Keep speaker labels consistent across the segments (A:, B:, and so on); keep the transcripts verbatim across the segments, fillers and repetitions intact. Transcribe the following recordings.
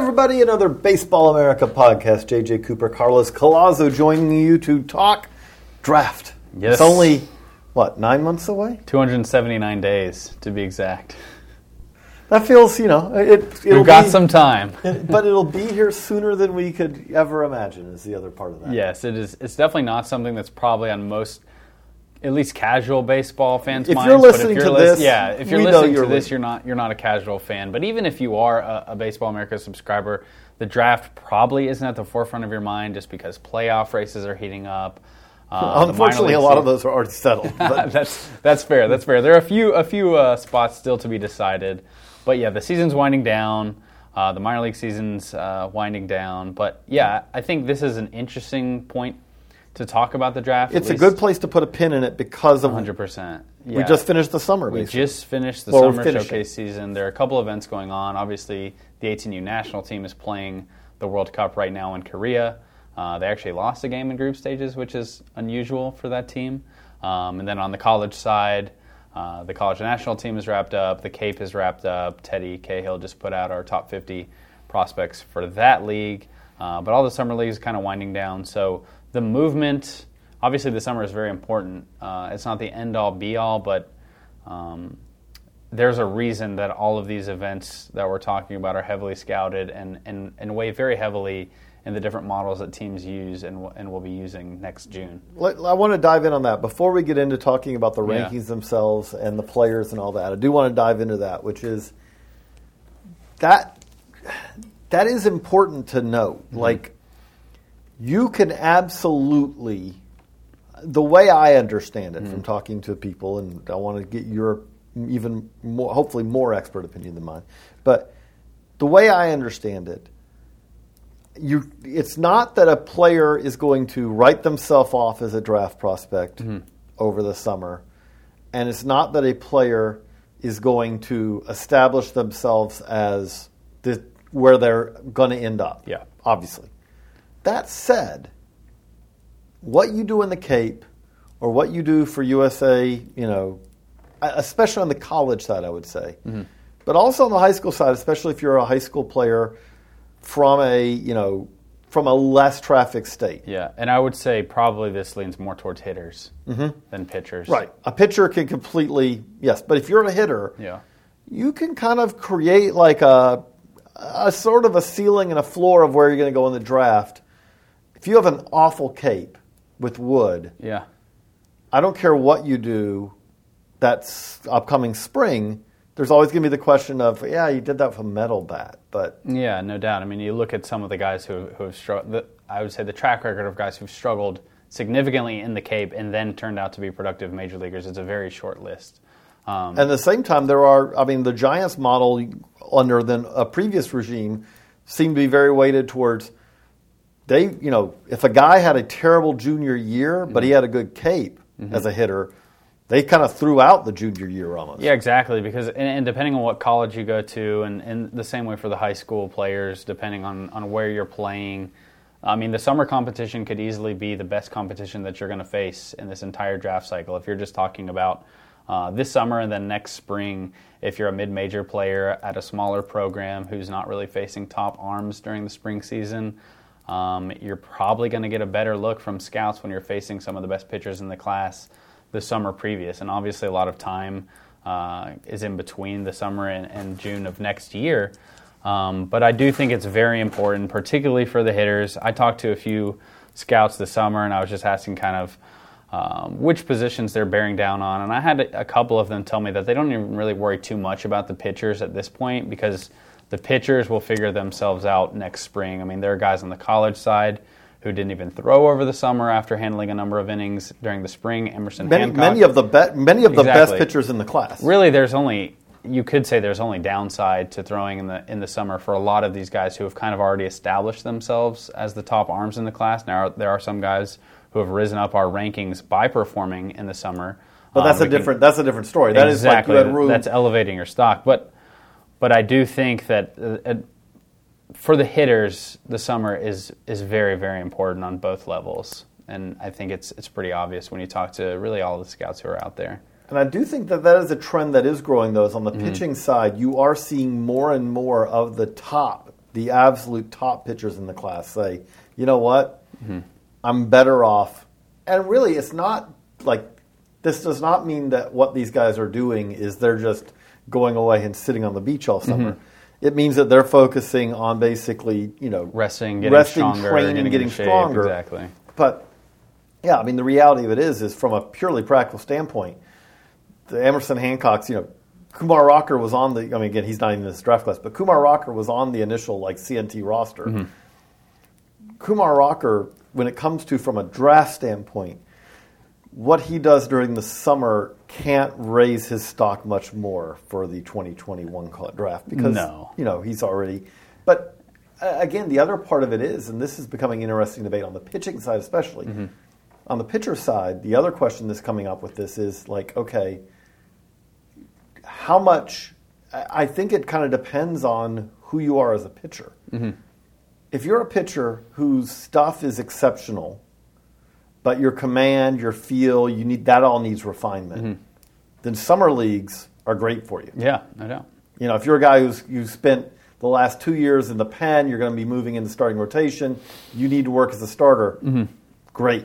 A: everybody. Another Baseball America podcast. J J Cooper, Carlos Collazo joining you to talk draft.
B: Yes.
A: It's only, what, nine months away?
B: two hundred seventy-nine days, to be exact.
A: That feels, you know, it, it'll
B: We've got
A: be,
B: some time.
A: But it'll be here sooner than we could ever imagine is the other part of that.
B: Yes, it is. It's definitely not something that's probably on most, at least casual baseball fans'
A: If
B: minds.
A: you're listening
B: but if you're
A: to
B: lis-
A: this,
B: yeah, if you're
A: we know
B: listening
A: you're
B: to this,
A: li-
B: you're not you're not a casual fan. But even if you are a, a Baseball America subscriber, the draft probably isn't at the forefront of your mind just because playoff races are heating up.
A: Uh, Unfortunately, a lot of those are already settled. But.
B: that's that's fair. That's fair. There are a few a few uh, spots still to be decided, but yeah, the season's winding down. Uh, the minor league season's uh, winding down. But yeah, I think this is an interesting point to talk about the draft.
A: It's a good place to put a pin in it because of
B: one hundred percent. Yeah.
A: We just finished the summer.
B: We
A: basically.
B: just finished the
A: Well,
B: summer
A: finishing.
B: showcase season. There are a couple events going on. Obviously, the eighteen U national team is playing the World Cup right now in Korea. Uh, they actually lost a game in group stages, which is unusual for that team. Um, and then on the college side, uh, the college national team is wrapped up. The Cape is wrapped up. Teddy Cahill just put out our top fifty prospects for that league. Uh, but all the summer leagues kind of winding down. So the movement, obviously the summer is very important. Uh, it's not the end-all, be-all, but um, there's a reason that all of these events that we're talking about are heavily scouted and, and, and weigh very heavily in the different models that teams use and and will be using next June.
A: I want to dive in on that. Before we get into talking about the
B: Yeah.
A: rankings themselves and the players and all that, I do want to dive into that, which is that that is important to know. Mm-hmm. Like, you can absolutely, the way I understand it mm-hmm. from talking to people, and I want to get your even more, hopefully more expert opinion than mine, but the way I understand it, You, it's not that a player is going to write themselves off as a draft prospect mm-hmm. over the summer, and it's not that a player is going to establish themselves as the, where they're going to end up.
B: Yeah,
A: obviously. That said, what you do in the Cape or what you do for U S A, you know, especially on the college side, I would say, mm-hmm. but also on the high school side, especially if you're a high school player from a, you know, from a less trafficked state.
B: Yeah, and I would say probably this leans more towards hitters
A: mm-hmm.
B: than pitchers.
A: Right. A pitcher can completely, yes, but if you're a hitter,
B: yeah.
A: you can kind of create like a, a sort of a ceiling and a floor of where you're going to go in the draft. If you have an awful Cape with wood,
B: yeah.
A: I don't care what you do that's upcoming spring, there's always going to be the question of, yeah, you did that with a metal bat, but
B: yeah, no doubt. I mean, you look at some of the guys who who have struggled. I would say the track record of guys who've struggled significantly in the Cape and then turned out to be productive major leaguers. It's a very short list. Um,
A: and at the same time, there are. I mean, the Giants model under the a previous regime seemed to be very weighted towards they. You know, if a guy had a terrible junior year, but mm-hmm. he had a good Cape mm-hmm. as a hitter, they kind of threw out the junior year almost.
B: Yeah, exactly. Because and, and depending on what college you go to, and, and the same way for the high school players, depending on, on where you're playing, I mean, the summer competition could easily be the best competition that you're going to face in this entire draft cycle. If you're just talking about uh, this summer and then next spring, if you're a mid-major player at a smaller program who's not really facing top arms during the spring season, um, you're probably going to get a better look from scouts when you're facing some of the best pitchers in the class the summer previous, and obviously a lot of time uh, is in between the summer and, and June of next year. Um, but I do think it's very important, particularly for the hitters. I talked to a few scouts this summer, and I was just asking kind of um, which positions they're bearing down on, and I had a, a couple of them tell me that they don't even really worry too much about the pitchers at this point because the pitchers will figure themselves out next spring. I mean, there are guys on the college side who didn't even throw over the summer after handling a number of innings during the spring. Emerson
A: many,
B: Hancock.
A: Many of the be- many of the
B: exactly.
A: best pitchers in the class.
B: Really, there's only you could say there's only downside to throwing in the in the summer for a lot of these guys who have kind of already established themselves as the top arms in the class. Now there are some guys who have risen up our rankings by performing in the summer.
A: But that's um, a different can, that's a different story. That
B: exactly,
A: is like you had room.
B: That's elevating your stock. But but I do think that. Uh, For the hitters, the summer is is very, very important on both levels. And I think it's it's pretty obvious when you talk to really all the scouts who are out there.
A: And I do think that that is a trend that is growing, though, is on the mm-hmm. pitching side, you are seeing more and more of the top, the absolute top pitchers in the class say, you know what, mm-hmm. I'm better off. And really, it's not like, this does not mean that what these guys are doing is they're just going away and sitting on the beach all summer. Mm-hmm. It means that they're focusing on basically, you know,
B: resting, getting
A: resting,
B: stronger,
A: training,
B: getting,
A: getting stronger.
B: Exactly.
A: But yeah, I mean, the reality of it is, is from a purely practical standpoint, the Emerson Hancocks, you know, Kumar Rocker was on the, I mean, again, he's not even in this draft class, but Kumar Rocker was on the initial, like, C N T roster. Mm-hmm. Kumar Rocker, when it comes to, from a draft standpoint, what he does during the summer can't raise his stock much more for the twenty twenty-one draft because,
B: no.
A: you know, he's already, but uh, again, the other part of it is, and this is becoming an interesting debate on the pitching side especially, mm-hmm. on the pitcher side, the other question that's coming up with this is like, okay, how much, I think it kind of depends on who you are as a pitcher. Mm-hmm. If you're a pitcher whose stuff is exceptional, but your command, your feel, you need that all needs refinement, mm-hmm. then summer leagues are great for you.
B: Yeah, no doubt.
A: You know, if you're a guy who's you spent the last two years in the pen, you're going to be moving into starting rotation, you need to work as a starter, mm-hmm. great.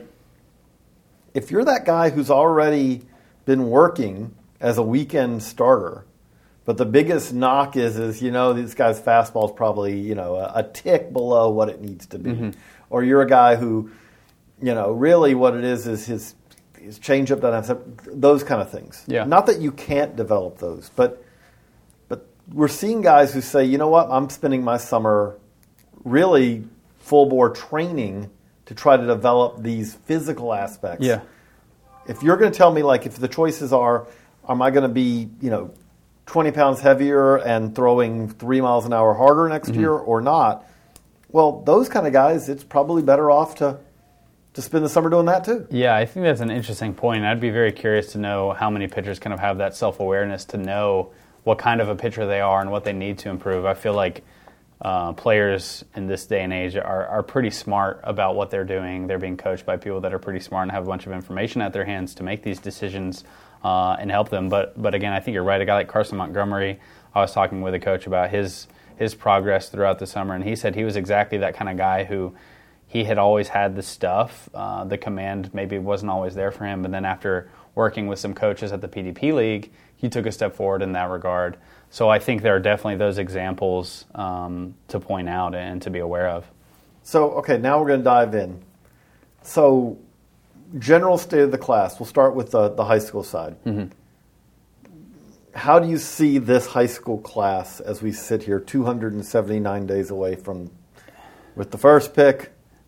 A: If you're that guy who's already been working as a weekend starter, but the biggest knock is, is you know, this guy's fastball is probably, you know, a, a tick below what it needs to be. Mm-hmm. Or you're a guy who, you know, really what it is is his his changeup doesn't have those kind of things.
B: Yeah.
A: Not that you can't develop those, but but we're seeing guys who say, you know what, I'm spending my summer really full bore training to try to develop these physical aspects.
B: Yeah.
A: If you're going to tell me, like, if the choices are, am I going to be, you know, twenty pounds heavier and throwing three miles an hour harder next mm-hmm. year or not? Well, those kind of guys, it's probably better off to to spend the summer doing that too.
B: Yeah, I think that's an interesting point. I'd be very curious to know how many pitchers kind of have that self-awareness to know what kind of a pitcher they are and what they need to improve. I feel like uh, players in this day and age are, are pretty smart about what they're doing. They're being coached by people that are pretty smart and have a bunch of information at their hands to make these decisions uh, and help them. But but again, I think you're right. A guy like Carson Montgomery, I was talking with a coach about his his progress throughout the summer, and he said he was exactly that kind of guy who he had always had the stuff. Uh, the command maybe wasn't always there for him, but then after working with some coaches at the P D P League, he took a step forward in that regard. So I think there are definitely those examples um, to point out and to be aware of.
A: So, okay, now we're going to dive in. So, general state of the class. We'll start with the, the high school side. Mm-hmm. How do you see this high school class as we sit here two hundred seventy-nine days away from with the first pick?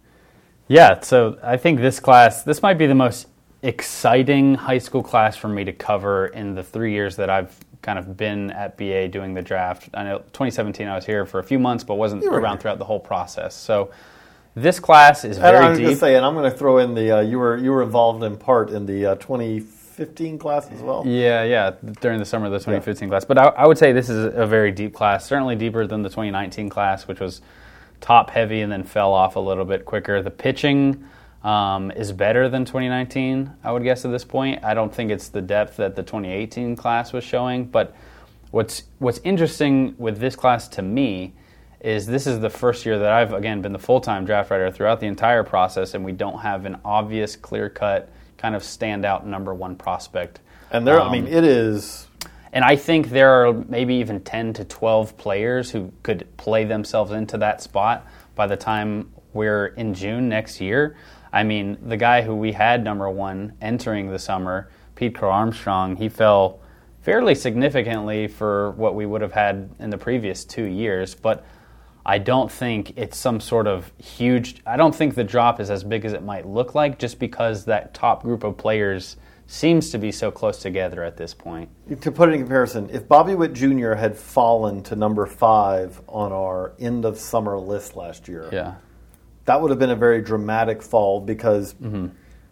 B: Yeah, so I think this class, this might be the most exciting high school class for me to cover in the three years that I've kind of been at B A doing the draft. I know twenty seventeen I was here for a few months, but wasn't around here throughout the whole process. So this class is very
A: and I was
B: deep.
A: Going to say, and I'm going to throw in the uh, you were you were involved in part in the uh, twenty fifteen class as well.
B: Yeah, yeah, during the summer of the twenty fifteen yeah. class. But I, I would say this is a very deep class, certainly deeper than the twenty nineteen class, which was top heavy and then fell off a little bit quicker. The pitching um, is better than twenty nineteen, I would guess at this point. I don't think it's the depth that the twenty eighteen class was showing, but what's what's interesting with this class to me is this is the first year that I've, again, been the full-time draft writer throughout the entire process, and we don't have an obvious, clear-cut, kind of standout number one prospect.
A: And there,
B: um,
A: I mean, it is...
B: And I think there are maybe even ten to twelve players who could play themselves into that spot by the time we're in June next year. I mean, the guy who we had number one entering the summer, Pete Crow Armstrong, he fell fairly significantly for what we would have had in the previous two years. But I don't think it's some sort of huge... I don't think the drop is as big as it might look like just because that top group of players seems to be so close together at this point.
A: To put it in comparison, if Bobby Witt Junior had fallen to number five on our end of summer list last year,
B: yeah,
A: that would have been a very dramatic fall because mm-hmm.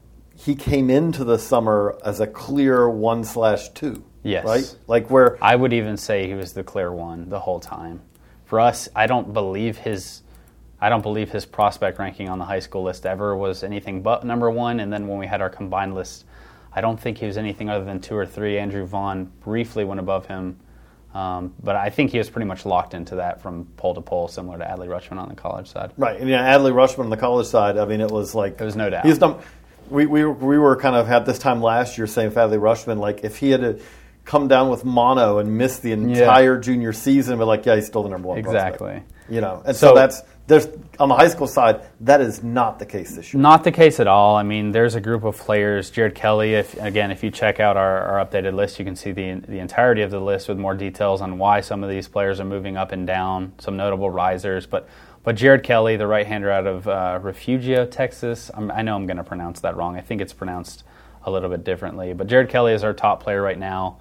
A: he came into the summer as a clear one slash two.
B: Yes,
A: right. Like where
B: I would even say he was the clear one the whole time. For us, I don't believe his. I don't believe his prospect ranking on the high school list ever was anything but number one. And then when we had our combined list, I don't think he was anything other than two or three. Andrew Vaughn briefly went above him Um, but I think he was pretty much locked into that from pole to pole, similar to Adley Rutschman on the college side.
A: Right, and yeah, Adley Rutschman on the college side, I mean, it was like...
B: It was no doubt.
A: He's done, we, we, we were kind of, had this time last year saying for Adley Rutschman, like, if he had to come down with mono and miss the entire yeah. junior season, but like, yeah, he's still the number one
B: exactly.
A: prospect. You know, and so, so that's... There's on the high school side, that is not the case this year.
B: Not the case at all. I mean, there's a group of players. Jared Kelly, if again, if you check out our, our updated list, you can see the the entirety of the list with more details on why some of these players are moving up and down, some notable risers. But but Jared Kelly, the right-hander out of uh, Refugio, Texas, I'm, I know I'm going to pronounce that wrong. I think it's pronounced a little bit differently. But Jared Kelly is our top player right now.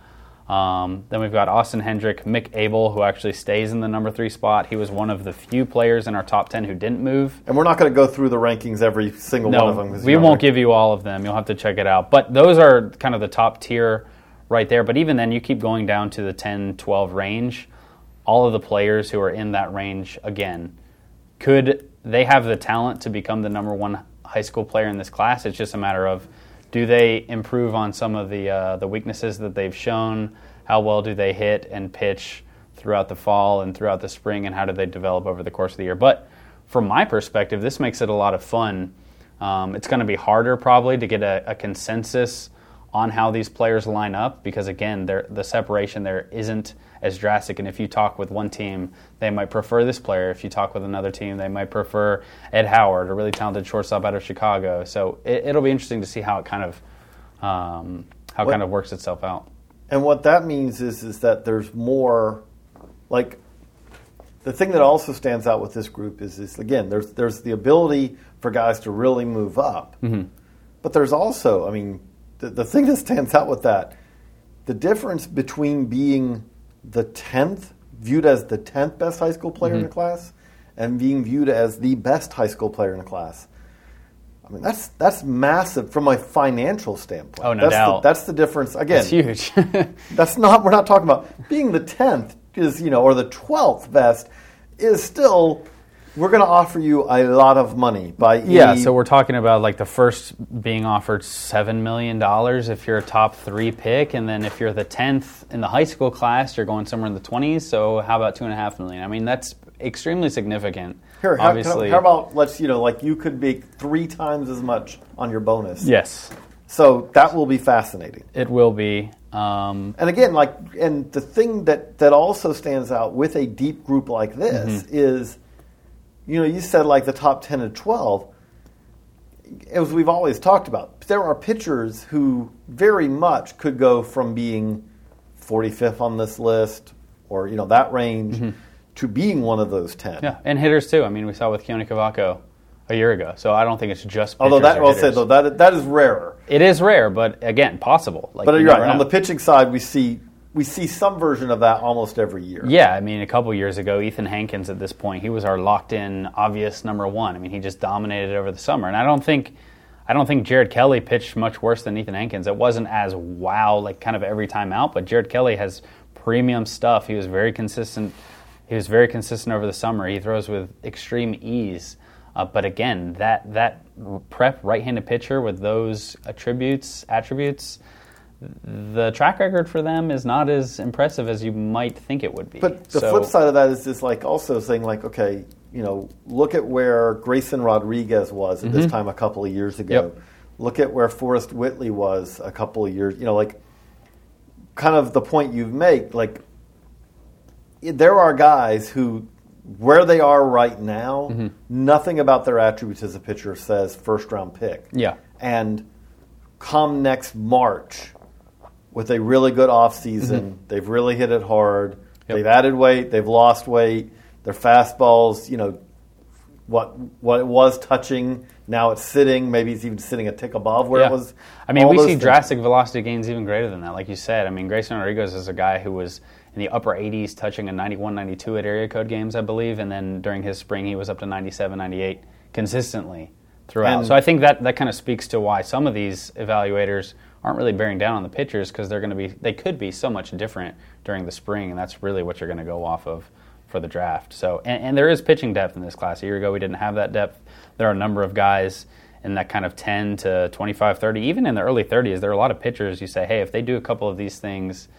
B: Um, then we've got Austin Hendrick, Mick Abel, who actually stays in the number three spot. He was one of the few players in our top ten who didn't move.
A: And we're not going to go through the rankings every single
B: no,
A: one of them.
B: We won't give you all of them. You'll have to check it out. But those are kind of the top tier right there. But even then, you keep going down to the ten, twelve range. All of the players who are in that range, again, could they have the talent to become the number one high school player in this class? It's just a matter of, do they improve on some of the uh, the weaknesses that they've shown? How well do they hit and pitch throughout the fall and throughout the spring, and how do they develop over the course of the year? But from my perspective, this makes it a lot of fun. Um, it's going to be harder probably to get a, a consensus on how these players line up because, again, the separation there isn't as drastic. And if you talk with one team, they might prefer this player. If you talk with another team, they might prefer Ed Howard, a really talented shortstop out of Chicago. So it, it'll be interesting to see how it kind of um, how it kind of works itself out.
A: And what that means is is that there's more, like, the thing that also stands out with this group is, is again, there's there's the ability for guys to really move up. Mm-hmm. But there's also, I mean, the, the thing that stands out with that, the difference between being the tenth, viewed as the tenth best high school player mm-hmm. in the class, and being viewed as the best high school player in the class. I mean, that's that's massive from a financial standpoint.
B: Oh, no
A: that's
B: doubt.
A: The, that's the difference. Again,
B: it's huge.
A: that's not, we're not talking about being the tenth is, you know, or the twelfth best is still, we're going to offer you a lot of money by any,
B: yeah. So we're talking about like the first being offered seven million dollars if you're a top three pick, and then if you're the tenth in the high school class, you're going somewhere in the twenties. So how about two and a half million? I mean, that's extremely significant.
A: Here, how,
B: obviously.
A: How about let's you know like you could make three times as much on your bonus.
B: Yes.
A: So that will be fascinating.
B: It will be. Um,
A: and again, like, and the thing that, that also stands out with a deep group like this mm-hmm. is, you know, you said like the top ten to twelve. As we've always talked about, there are pitchers who very much could go from being forty-fifth on this list, or you know that range, mm-hmm. to being one of those ten.
B: Yeah, and hitters too. I mean, we saw with Keone Cavaco a year ago, so I don't think it's just pitchers.
A: Although that,
B: or
A: I'll say though that that is rarer.
B: It is rare, but again, possible. Like,
A: but you're right. On the pitching side, we see we see some version of that almost every year.
B: Yeah, I mean, a couple years ago, Ethan Hankins at this point, he was our locked-in, obvious number one. I mean, he just dominated over the summer, and I don't think. I don't think Jared Kelly pitched much worse than Ethan Hankins. It wasn't as wow, like kind of every time out, but Jared Kelly has premium stuff. He was very consistent. He was very consistent over the summer. He throws with extreme ease. Uh, but again, that that prep right-handed pitcher with those attributes, attributes, the track record for them is not as impressive as you might think it would be.
A: But the so, flip side of that is just like also saying like, okay, you know, look at where Grayson Rodriguez was at mm-hmm. this time a couple of years ago. Yep. Look at where Forrest Whitley was a couple of years. You know, like kind of the point you make. Like there are guys who, where they are right now, mm-hmm. nothing about their attributes as a pitcher says first round pick.
B: Yeah,
A: and come next March with a really good offseason, mm-hmm. they've really hit it hard. Yep. They've added weight. They've lost weight. Their fastballs, you know, what what it was touching, now it's sitting. Maybe it's even sitting a tick above where
B: yeah.
A: it was.
B: I mean, we see
A: things.
B: drastic velocity gains even greater than that, like you said. I mean, Grayson Rodriguez is a guy who was in the upper eighties, touching a ninety-one, ninety-two at area code games, I believe, and then during his spring he was up to ninety-seven, ninety-eight consistently throughout. And so I think that, that kind of speaks to why some of these evaluators aren't really bearing down on the pitchers, because they're going to be they could be so much different during the spring, and that's really what you're going to go off of for the draft. So, and, and there is pitching depth in this class. A year ago we didn't have that depth. There are a number of guys in that kind of ten to twenty-five, thirty, even in the early thirties. There are a lot of pitchers you say, hey, if they do a couple of these things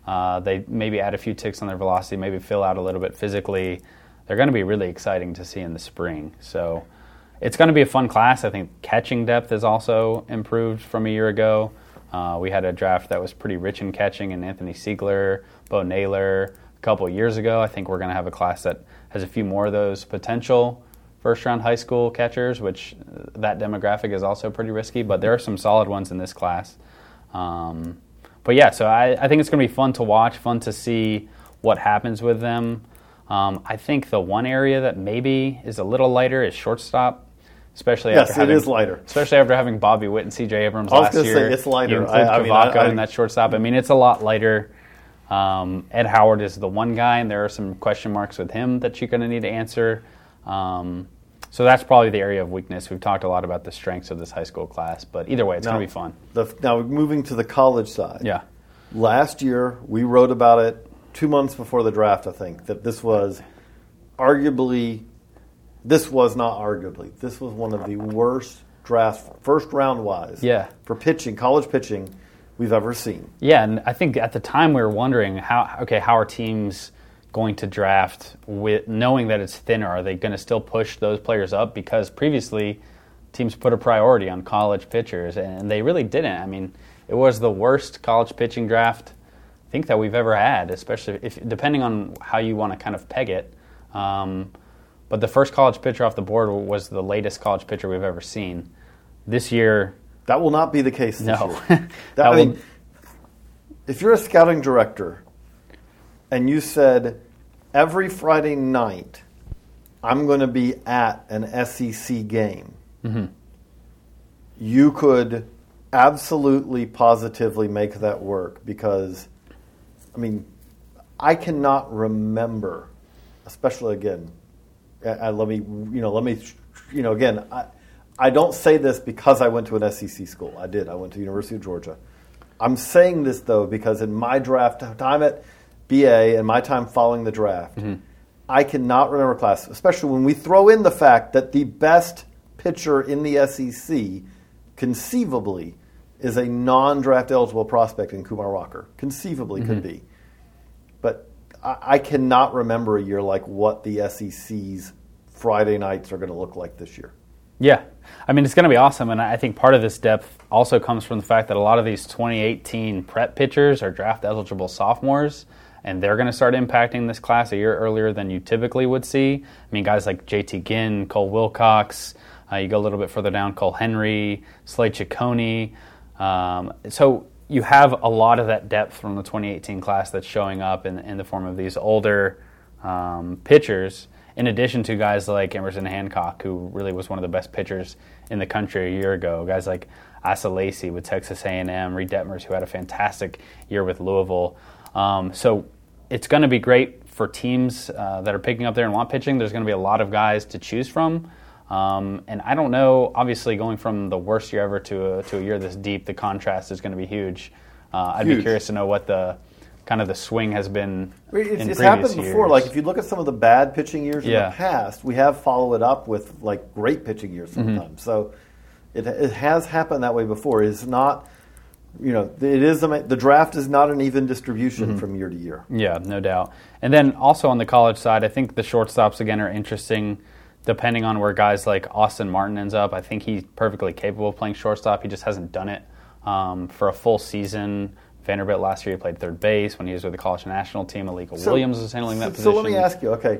B: Uh, they maybe add a few ticks on their velocity, maybe fill out a little bit physically. They're going to be really exciting to see in the spring. So it's going to be a fun class. I think catching depth has also improved from a year ago. Uh, we had a draft that was pretty rich in catching, and Anthony Siegler, Bo Naylor a couple of years ago. I think we're going to have a class that has a few more of those potential first-round high school catchers, which that demographic is also pretty risky, but there are some solid ones in this class. Um, but yeah, so I, I think it's going to be fun to watch, fun to see what happens with them. Um, I think the one area that maybe is a little lighter is shortstop, especially
A: yes,
B: after having,
A: it is lighter.
B: Especially after having Bobby Witt and C J Abrams
A: I was
B: last
A: gonna
B: year.
A: Say it's lighter.
B: You include
A: I, I mean,
B: Kavaka
A: I, I,
B: in that shortstop. I mean, it's a lot lighter. Um, Ed Howard is the one guy, and there are some question marks with him that you're going to need to answer. Um, so that's probably the area of weakness. We've talked a lot about the strengths of this high school class, but either way, it's going to be fun.
A: The, now, moving to the college side.
B: Yeah.
A: Last year, we wrote about it two months before the draft, I think, that this was arguably, this was not arguably, this was one of the worst drafts, first round wise,
B: yeah.
A: for pitching, college pitching, we've ever seen.
B: Yeah, and I think at the time we were wondering, how okay, how are teams going to draft with knowing that it's thinner? Are they going to still push those players up? Because previously teams put a priority on college pitchers, and they really didn't. I mean, it was the worst college pitching draft I think that we've ever had, especially if depending on how you want to kind of peg it. Um, but the first college pitcher off the board was the latest college pitcher we've ever seen. This year,
A: that will not be the case this
B: no.
A: year. That, that I mean, will... if you're a scouting director and you said every Friday night I'm going to be at an S E C game, mm-hmm. you could absolutely, positively make that work because, I mean, I cannot remember, especially again. I, let me, you know, let me, you know, again. I, I don't say this because I went to an S E C school. I did. I went to the University of Georgia. I'm saying this though because in my draft time at B A and my time following the draft, mm-hmm. I cannot remember class, especially when we throw in the fact that the best pitcher in the S E C, conceivably, is a non-draft eligible prospect in Kumar Rocker. Conceivably mm-hmm. could be. But I, I cannot remember a year like what the S E C's Friday nights are going to look like this year.
B: Yeah. I mean, it's going to be awesome, and I think part of this depth also comes from the fact that a lot of these twenty eighteen prep pitchers are draft-eligible sophomores, and they're going to start impacting this class a year earlier than you typically would see. I mean, guys like J T Ginn, Cole Wilcox, uh, you go a little bit further down, Cole Henry, Slade Ciccone. Um, so you have a lot of that depth from the twenty eighteen class that's showing up in, in the form of these older um, pitchers, in addition to guys like Emerson Hancock, who really was one of the best pitchers in the country a year ago. Guys like Asa Lacy with Texas A and M, Reed Detmers, who had a fantastic year with Louisville. Um, so it's going to be great for teams uh, that are picking up there and want pitching. There's going to be a lot of guys to choose from. Um, and I don't know, obviously going from the worst year ever to a, to a year this deep, the contrast is going to be huge. Uh, I'd huge. be curious to know what the kind of the swing has been
A: it's,
B: in
A: it's
B: previous
A: happened
B: years.
A: before. Like if you look at some of the bad pitching years in
B: yeah.
A: the past, we have followed it up with like great pitching years sometimes. Mm-hmm. So it it has happened that way before. It's not, you know, it is a, the draft is not an even distribution mm-hmm. from year to year.
B: Yeah, no doubt. And then also on the college side, I think the shortstops again are interesting. Depending on where guys like Austin Martin ends up, I think he's perfectly capable of playing shortstop. He just hasn't done it um, for a full season. Vanderbilt last year he played third base when he was with the college national team. Alika
A: so,
B: Williams was handling that
A: so,
B: position.
A: So let me ask you, okay,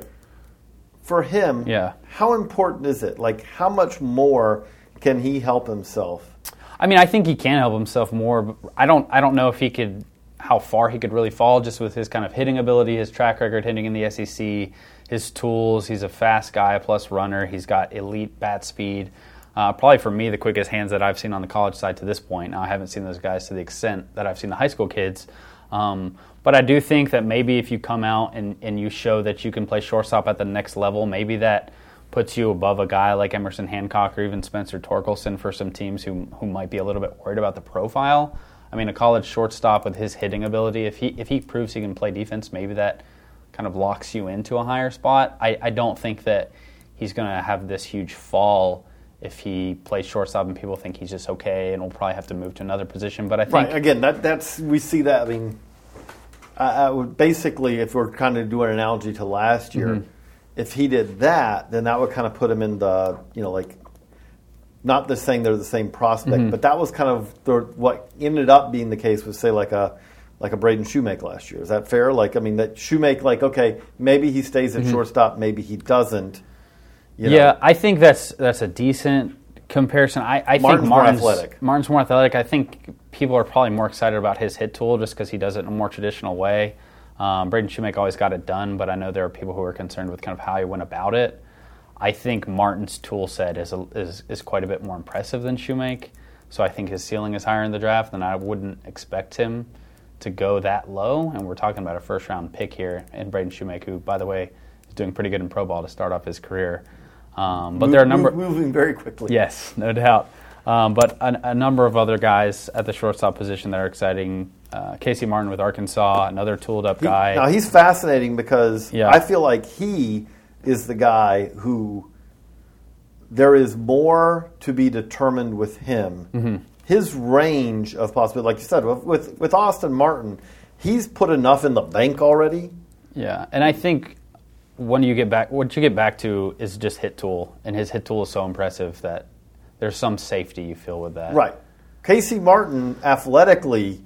A: for him,
B: yeah.
A: how important is it? Like, how much more can he help himself?
B: I mean, I think he can help himself more. But I don't. I don't know if he could, how far he could really fall, just with his kind of hitting ability, his track record hitting in the S E C, his tools. He's a fast guy plus runner. He's got elite bat speed. Uh, probably for me, the quickest hands that I've seen on the college side to this point. Now, I haven't seen those guys to the extent that I've seen the high school kids. Um, but I do think that maybe if you come out and, and you show that you can play shortstop at the next level, maybe that puts you above a guy like Emerson Hancock or even Spencer Torkelson for some teams who who might be a little bit worried about the profile. I mean, a college shortstop with his hitting ability, if he if he proves he can play defense, maybe that kind of locks you into a higher spot. I, I don't think that he's going to have this huge fall if he plays shortstop and people think he's just okay and will probably have to move to another position. But I think
A: right, again, that that's we see that. I mean, I, I would basically, if we're kind of doing an analogy to last year, mm-hmm. if he did that, then that would kind of put him in the, you know, like, not just saying they're the same prospect, mm-hmm. but that was kind of the, what ended up being the case with, say, like a like a Braden Shoemake last year. Is that fair? Like, I mean, that Shoemake, like, okay, maybe he stays at mm-hmm. shortstop, maybe he doesn't. You know?
B: Yeah, I think that's that's a decent comparison. I, I
A: Martin's
B: think Martin's
A: more athletic.
B: Martin's more athletic. I think people are probably more excited about his hit tool just because he does it in a more traditional way. Um, Braden Shoemake always got it done, but I know there are people who are concerned with kind of how he went about it. I think Martin's tool set is, a, is is quite a bit more impressive than Shoemake, so I think his ceiling is higher in the draft, and I wouldn't expect him to go that low. And we're talking about a first-round pick here in Braden Shoemake, who, by the way, is doing pretty good in pro ball to start off his career. Um, but
A: move,
B: there are a number
A: moving very quickly.
B: Yes, no doubt. Um, but a, a number of other guys at the shortstop position that are exciting. Uh, Casey Martin with Arkansas, another tooled-up guy.
A: He, now he's fascinating because
B: yeah.
A: I feel like he is the guy who there is more to be determined with him. Mm-hmm. His range of possibility, like you said, with with Austin Martin, he's put enough in the bank already.
B: Yeah, and I think when you get back, what you get back to is just hit tool, and his hit tool is so impressive that there's some safety you feel with that.
A: Right. Casey Martin athletically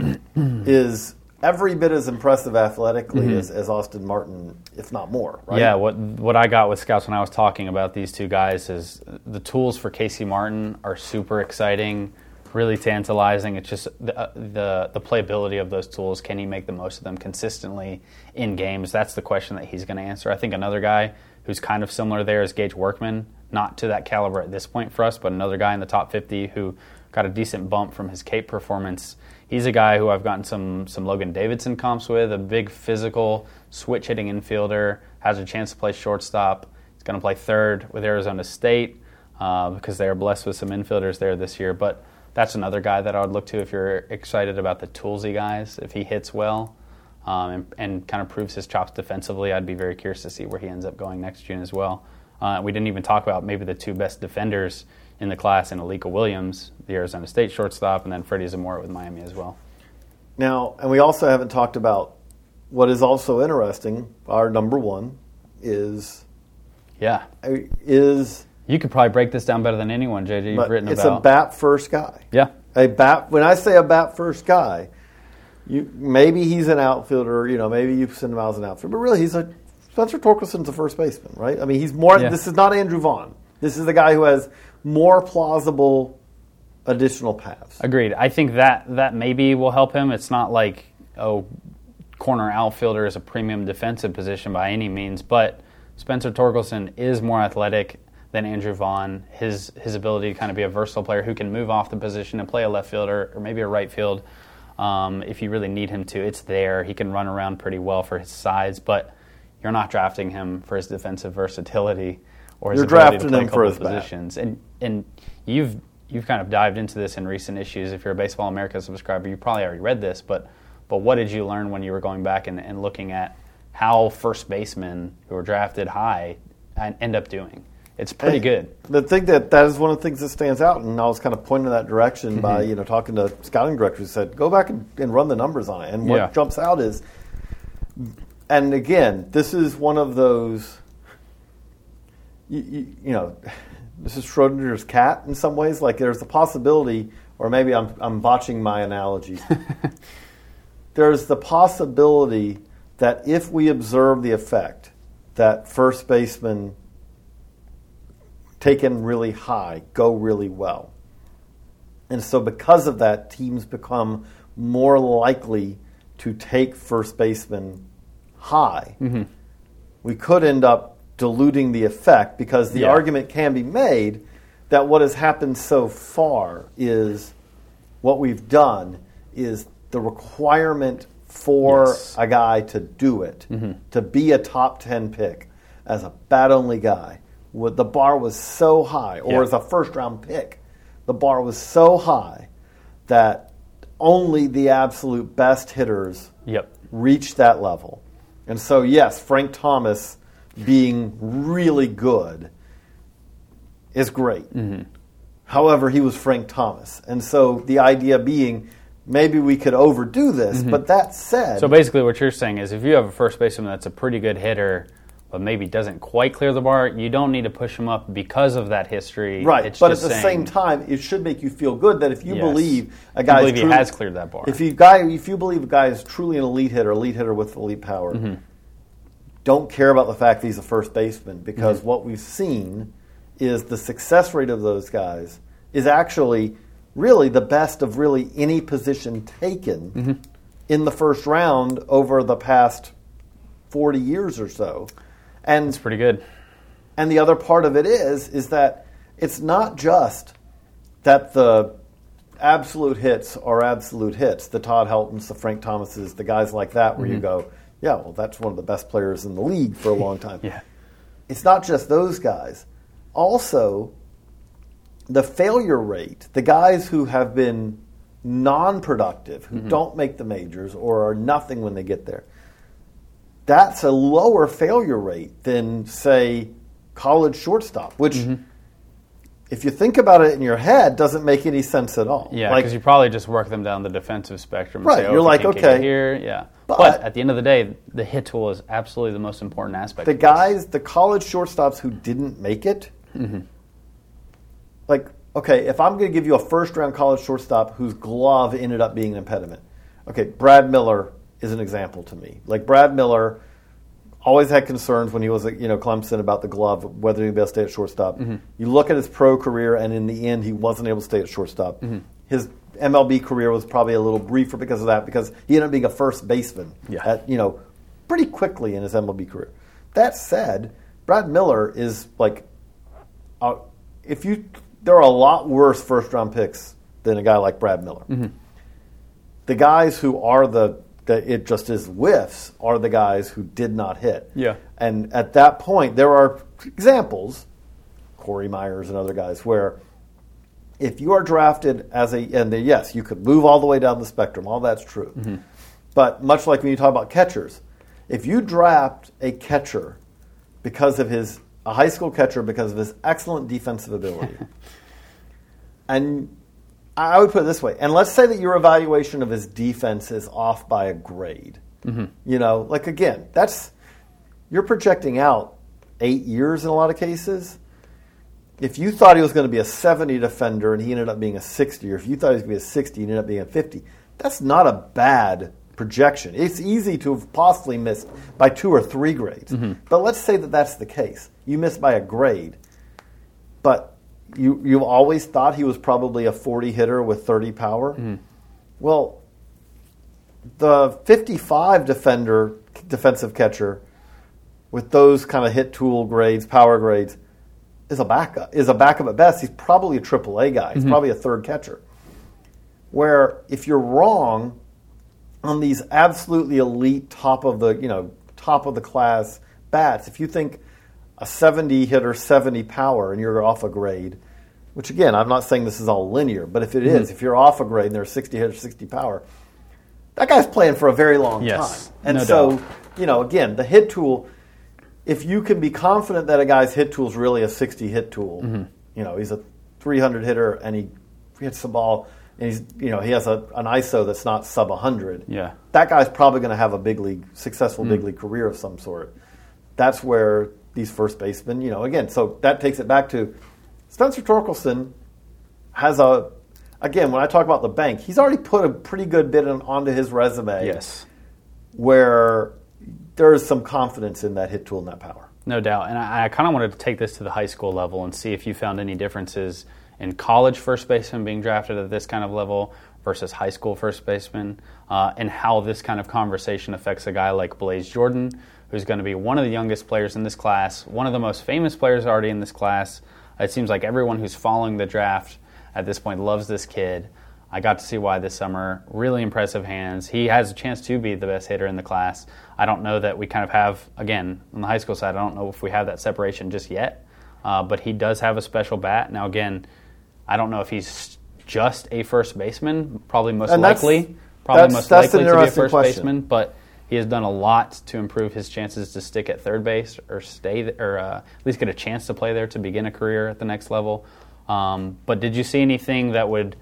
A: is every bit as impressive athletically mm-hmm. as, as Austin Martin, if not more. Right?
B: Yeah, what what I got with scouts when I was talking about these two guys is the tools for Casey Martin are super exciting, really tantalizing. It's just the, uh, the the playability of those tools. Can he make the most of them consistently in games? That's the question that he's going to answer. I think another guy who's kind of similar there is Gage Workman. Not to that caliber at this point for us, but another guy in the top fifty who got a decent bump from his Cape performance. He's a guy who I've gotten some some Logan Davidson comps with, a big physical, switch-hitting infielder, has a chance to play shortstop. He's going to play third with Arizona State uh, because they are blessed with some infielders there this year. But that's another guy that I would look to if you're excited about the toolsy guys. If he hits well um, and, and kind of proves his chops defensively, I'd be very curious to see where he ends up going next June as well. Uh, we didn't even talk about maybe the two best defenders in the class in Alika Williams, the Arizona State shortstop, and then Freddie Zamora with Miami as well.
A: Now, and we also haven't talked about what is also interesting. Our number one is
B: yeah
A: is
B: you could probably break this down better than anyone, J J. You've written
A: it's
B: about.
A: It's a bat first guy.
B: Yeah,
A: a bat. When I say a bat first guy, you maybe he's an outfielder. You know, maybe you send him out as an outfielder, but really he's a Spencer Torkelson's a first baseman, right? I mean, he's more. Yeah. This is not Andrew Vaughn. This is the guy who has more plausible additional paths.
B: Agreed. I think that that maybe will help him. It's not like, oh, corner outfielder is a premium defensive position by any means, but Spencer Torkelson is more athletic than Andrew Vaughn. His his ability to kind of be a versatile player who can move off the position and play a left fielder or maybe a right field um, if you really need him to. It's there. He can run around pretty well for his size, but you're not drafting him for his defensive versatility or his
A: You're
B: ability to
A: drafting
B: play
A: him
B: a
A: for
B: couple
A: his
B: positions. And and you've you've kind of dived into this in recent issues. If you're a Baseball America subscriber, you probably already read this, but but what did you learn when you were going back and, and looking at how first basemen who were drafted high end up doing? It's pretty
A: hey,
B: good.
A: The thing that that is one of the things that stands out, and I was kind of pointing in that direction
B: mm-hmm.
A: by you know talking to scouting directors who said, go back and, and run the numbers on it. And what
B: yeah.
A: jumps out is, and again, this is one of those, you, you, you know, this is Schrodinger's cat in some ways. Like there's a possibility, or maybe I'm I'm botching my analogies. There's the possibility that if we observe the effect that first baseman taken really high, go really well. And so because of that, teams become more likely to take first baseman high. Mm-hmm. We could end up diluting the effect because the
B: yeah.
A: argument can be made that what has happened so far is what we've done is the requirement for
B: yes.
A: a guy to do it,
B: mm-hmm.
A: to be a top ten pick as a bat-only guy. The bar was so high, or
B: yeah.
A: as a first-round pick, the bar was so high that only the absolute best hitters
B: yep.
A: reached that level. And so, yes, Frank Thomas being really good is great. Mm-hmm. However, he was Frank Thomas. And so the idea being maybe we could overdo this. Mm-hmm. But that said...
B: So basically what you're saying is if you have a first baseman that's a pretty good hitter, but maybe doesn't quite clear the bar, you don't need to push him up because of that history.
A: Right,
B: it's
A: but
B: just
A: at the
B: saying,
A: same time, it should make you feel good that if you
B: yes,
A: believe a guy
B: believe he has cleared that bar.
A: If you guy, if you believe a guy is truly an elite hitter, elite hitter with elite power, mm-hmm. don't care about the fact that he's a first baseman, because mm-hmm. what we've seen is the success rate of those guys is actually really the best of really any position taken mm-hmm. in the first round over the past forty years or so. And
B: it's pretty good.
A: And the other part of it is, is that it's not just that the absolute hits are absolute hits, the Todd Heltons, the Frank Thomases, the guys like that, where mm-hmm. you go, yeah, well, that's one of the best players in the league for a long time.
B: yeah.
A: It's not just those guys. Also, the failure rate, the guys who have been non-productive, who mm-hmm. don't make the majors or are nothing when they get there, that's a lower failure rate than, say, college shortstop, which, mm-hmm. if you think about it in your head, doesn't make any sense at all.
B: Yeah, because like, you probably just work them down the defensive spectrum. And
A: right,
B: say, oh,
A: you're like, okay.
B: Here, yeah.
A: But,
B: but at the end of the day, the hit tool is absolutely the most important aspect.
A: The guys, the college shortstops who didn't make it, mm-hmm. like, okay, if I'm going to give you a first-round college shortstop whose glove ended up being an impediment, okay, Brad Miller is an example to me. Like, Brad Miller always had concerns when he was at, you know, Clemson about the glove, whether he'd be able to stay at shortstop. Mm-hmm. You look at his pro career, and in the end, he wasn't able to stay at shortstop. Mm-hmm. His M L B career was probably a little briefer because of that, because he ended up being a first baseman
B: yeah.
A: at, you know, pretty quickly in his M L B career. That said, Brad Miller is like, uh, if you, there are a lot worse first-round picks than a guy like Brad Miller. Mm-hmm. The guys who are the that it just is whiffs are the guys who did not hit.
B: Yeah.
A: And at that point, there are examples, Corey Myers and other guys, where if you are drafted as a, and the, yes, you could move all the way down the spectrum, all that's true. Mm-hmm. But much like when you talk about catchers, if you draft a catcher because of his, a high school catcher because of his excellent defensive ability, and I would put it this way, and let's say that your evaluation of his defense is off by a grade. Mm-hmm. You know, like again, that's, you're projecting out eight years in a lot of cases. If you thought he was going to be a seventy defender and he ended up being a sixty, or if you thought he was going to be a sixty and he ended up being a fifty, that's not a bad projection. It's easy to have possibly missed by two or three grades. Mm-hmm. But let's say that that's the case. You missed by a grade, but You you always thought he was probably a forty hitter with thirty power. Mm-hmm. Well, the fifty-five defender defensive catcher with those kind of hit tool grades, power grades, is a backup. Is a backup at best. He's probably a triple A guy. He's mm-hmm. probably a third catcher. Where if you're wrong on these absolutely elite top of the you know top of the class bats, if you think a seventy hitter, seventy power, and you're off a grade, which again, I'm not saying this is all linear, but if it mm-hmm. is, if you're off a grade and there's sixty hitter, sixty power, that guy's playing for a very long
B: yes,
A: time. And
B: no
A: so,
B: doubt.
A: you know, again, the hit tool, if you can be confident that a guy's hit tool is really a sixty hit tool, mm-hmm. you know, he's a three hundred hitter and he hits the ball and he's, you know, he has a, an I S O that's not sub one hundred.
B: Yeah.
A: That guy's probably going to have a big league, successful
B: mm-hmm.
A: big league career of some sort. That's where these first basemen, you know, again, so that takes it back to Spencer Torkelson has a, again, when I talk about the bank, he's already put a pretty good bit on, onto his resume.
B: Yes.
A: Where there is some confidence in that hit tool and that power.
B: No doubt. And I, I kind of wanted to take this to the high school level and see if you found any differences in college first baseman being drafted at this kind of level versus high school first baseman, uh, and how this kind of conversation affects a guy like Blaze Jordan, who's going to be one of the youngest players in this class, one of the most famous players already in this class. It seems like everyone who's following the draft at this point loves this kid. I got to see why this summer. Really impressive hands. He has a chance to be the best hitter in the class. I don't know that we kind of have, again, on the high school side, I don't know if we have that separation just yet, uh, but he does have a special bat. Now, again, I don't know if he's just a first baseman, probably most
A: and
B: likely, probably
A: that's,
B: most
A: that's
B: likely to be a first
A: question.
B: baseman, but he has done a lot to improve his chances to stick at third base or stay th- or uh, at least get a chance to play there to begin a career at the next level. Um, but did you see anything that would